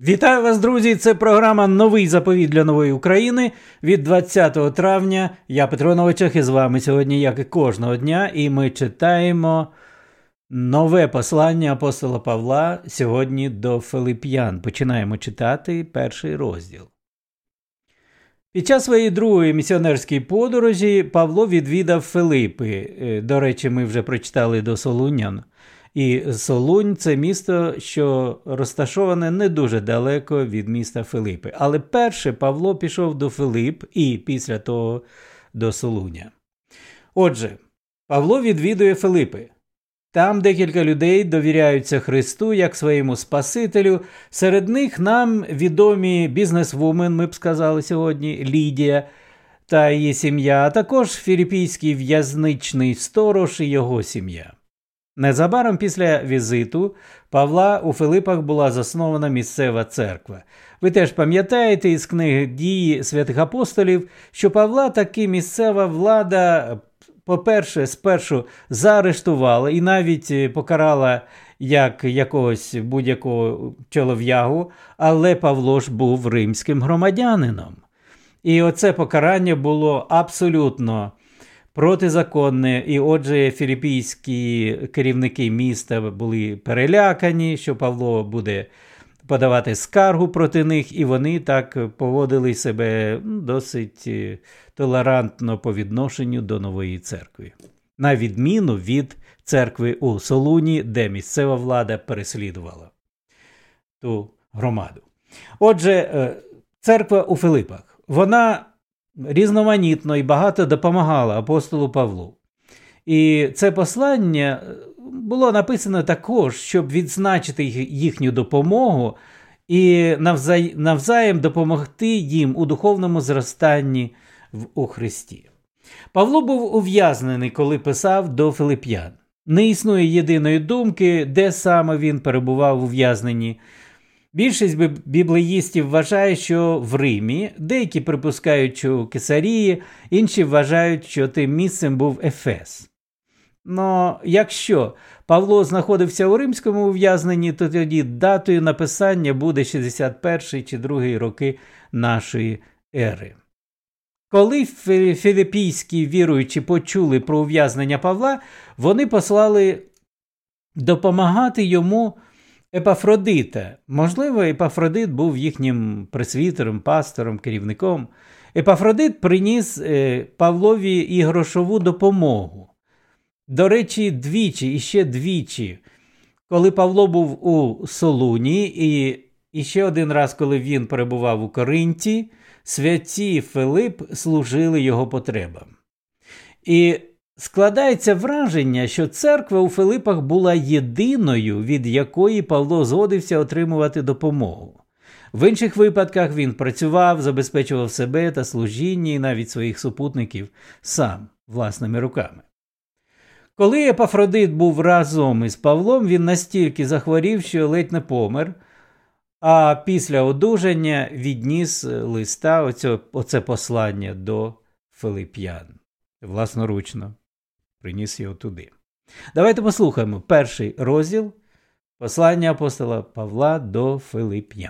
Вітаю вас, друзі! Це програма «Новий заповіт для нової України» від 20 травня. Я Петро Новичок і з вами сьогодні, як і кожного дня, і ми читаємо нове послання апостола Павла сьогодні до Филип'ян. Починаємо читати перший розділ. Під час своєї другої місіонерської подорожі Павло відвідав Филипи. До речі, ми вже прочитали до Солунян. І Солунь – це місто, що розташоване не дуже далеко від міста Филипи. Але перше Павло пішов до Филип і після того до Солуня. Отже, Павло відвідує Филипи. Там декілька людей довіряються Христу як своєму Спасителю. Серед них нам відомі бізнесвумен, ми б сказали сьогодні, Лідія та її сім'я, а також філіппійський в'язничний сторож і його сім'я. Незабаром після візиту Павла у Филипах була заснована місцева церква. Ви теж пам'ятаєте із книги «Дії святих апостолів», що Павла таки місцева влада, по-перше, спершу заарештувала і навіть покарала як якогось будь-якого чолов'ягу, але Павло ж був римським громадянином. І оце покарання було абсолютно протизаконне, і отже філіппійські керівники міста були перелякані, що Павло буде подавати скаргу проти них, і вони так поводили себе досить толерантно по відношенню до нової церкви. На відміну від церкви у Солуні, де місцева влада переслідувала ту громаду. Отже, церква у Филипах, вона різноманітно і багато допомагала апостолу Павлу. І це послання було написано також, щоб відзначити їхню допомогу і навзаєм допомогти їм у духовному зростанні у Христі. Павло був ув'язнений, коли писав до Филип'ян. Не існує єдиної думки, де саме він перебував у ув'язненні. Більшість біблеїстів вважає, що в Римі, деякі припускають, що у Кесарії, інші вважають, що тим місцем був Ефес. Но якщо Павло знаходився у римському ув'язненні, то тоді датою написання буде 61 чи 2 роки нашої ери. Коли філіппійські віруючі почули про ув'язнення Павла, вони послали допомагати йому Епафродита. Можливо, Епафродит був їхнім пресвітером, пастором, керівником. Епафродит приніс Павлові і грошову допомогу. До речі, двічі, і ще двічі, коли Павло був у Солуні, і ще один раз, коли він перебував у Коринті, святі Филип служили його потребам. І складається враження, що церква у Филипах була єдиною, від якої Павло згодився отримувати допомогу. В інших випадках він працював, забезпечував себе та служіння і навіть своїх супутників сам, власними руками. Коли Епафродит був разом із Павлом, він настільки захворів, що ледь не помер, а після одужання відніс листа, оце послання до Филип'ян. Власноручно приніс його туди. Давайте послухаємо перший розділ послання апостола Павла до Филип'ян.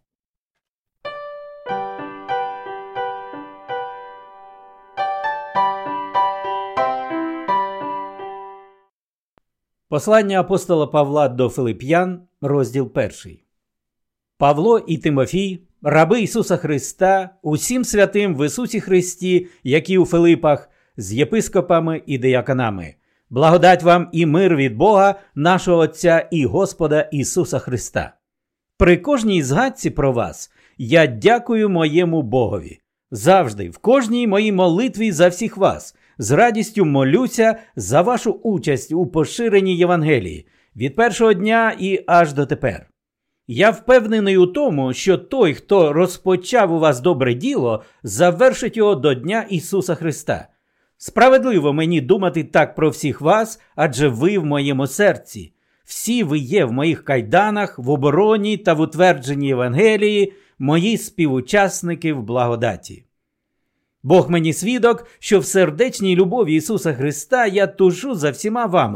Послання апостола Павла до Филип'ян, розділ 1. Павло і Тимофій, раби Ісуса Христа, усім святим в Ісусі Христі, які у Филипах, з єпископами і дияконами. Благодать вам і мир від Бога, нашого Отця і Господа Ісуса Христа. При кожній згадці про вас я дякую моєму Богові. Завжди, в кожній моїй молитві за всіх вас, з радістю молюся за вашу участь у поширенні Євангелії, від першого дня і аж дотепер. Я впевнений у тому, що той, хто розпочав у вас добре діло, завершить його до Дня Ісуса Христа. Справедливо мені думати так про всіх вас, адже ви в моєму серці. Всі ви є в моїх кайданах, в обороні та в утвердженні Євангелії, мої співучасники в благодаті. Бог мені свідок, що в сердечній любові Ісуса Христа я тужу за всіма вами,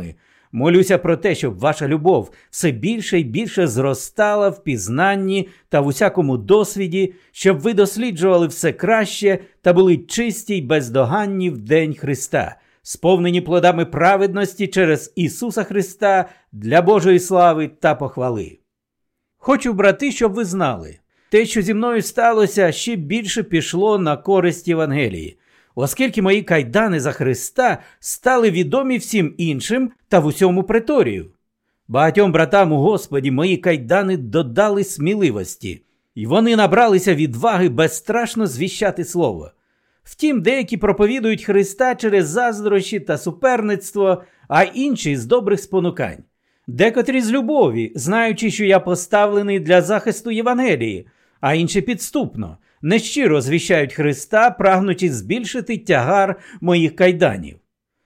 Молюся про те, щоб ваша любов все більше і більше зростала в пізнанні та в усякому досвіді, щоб ви досліджували все краще та були чисті й бездоганні в день Христа, сповнені плодами праведності через Ісуса Христа для Божої слави та похвали. Хочу, брати, щоб ви знали, те, що зі мною сталося, ще більше пішло на користь Євангелії, оскільки мої кайдани за Христа стали відомі всім іншим та в усьому преторію. Багатьом братам у Господі мої кайдани додали сміливості, і вони набралися відваги безстрашно звіщати слово. Втім, деякі проповідують Христа через заздрощі та суперництво, а інші з добрих спонукань. Декотрі з любові, знаючи, що я поставлений для захисту Євангелії, а інші підступно, нещиро звіщають Христа, прагнучи збільшити тягар моїх кайданів.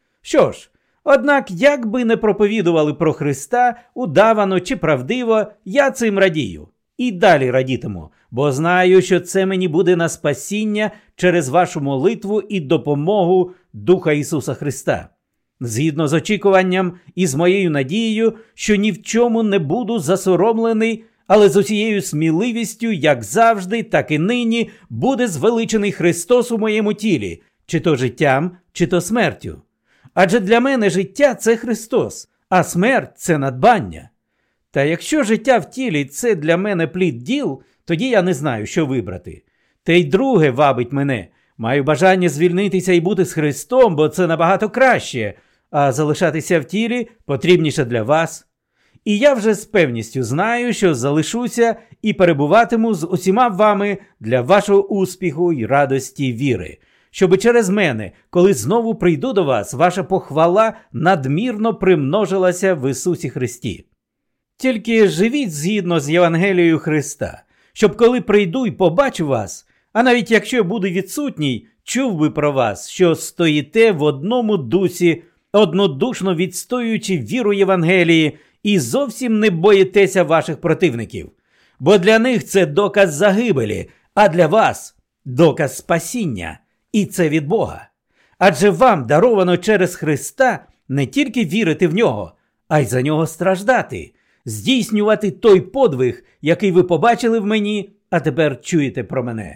Що ж, однак, як би не проповідували про Христа, удавано чи правдиво, я цим радію. І далі радітиму, бо знаю, що це мені буде на спасіння через вашу молитву і допомогу Духа Ісуса Христа. Згідно з очікуванням і з моєю надією, що ні в чому не буду засоромлений, але з усією сміливістю, як завжди, так і нині, буде звеличений Христос у моєму тілі, чи то життям, чи то смертю. Адже для мене життя – це Христос, а смерть – це надбання. Та якщо життя в тілі – це для мене плід діл, тоді я не знаю, що вибрати. Те й друге вабить мене. Маю бажання звільнитися і бути з Христом, бо це набагато краще, а залишатися в тілі потрібніше для вас. І я вже з певністю знаю, що залишуся і перебуватиму з усіма вами для вашого успіху і радості віри, щоби через мене, коли знову прийду до вас, ваша похвала надмірно примножилася в Ісусі Христі. Тільки живіть згідно з Євангелією Христа, щоб коли прийду і побачу вас, а навіть якщо буду відсутній, чув би про вас, що стоїте в одному дусі, однодушно відстоюючи віру Євангелії, і зовсім не боїтеся ваших противників. Бо для них це доказ загибелі, а для вас – доказ спасіння. І це від Бога. Адже вам даровано через Христа не тільки вірити в Нього, а й за Нього страждати, здійснювати той подвиг, який ви побачили в мені, а тепер чуєте про мене.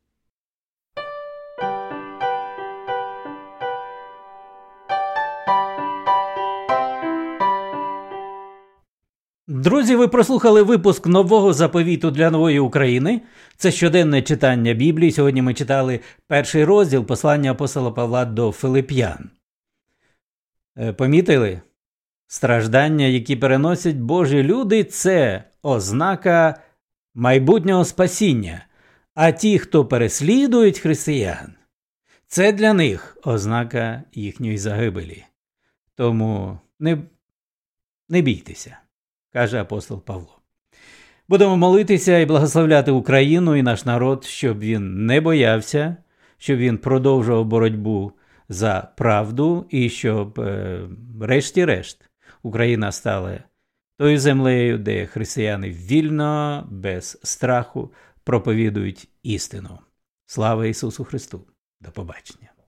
Друзі, ви прослухали випуск Нового заповіту для нової України. Це щоденне читання Біблії. Сьогодні ми читали перший розділ послання апостола Павла до Филип'ян. Помітили? Страждання, які переносять Божі люди, це ознака майбутнього спасіння. А ті, хто переслідують християн, це для них ознака їхньої загибелі. Тому не бійтеся, каже апостол Павло. Будемо молитися і благословляти Україну і наш народ, щоб він не боявся, щоб він продовжував боротьбу за правду і щоб, решті-решт, Україна стала тою землею, де християни вільно, без страху проповідують істину. Слава Ісусу Христу! До побачення!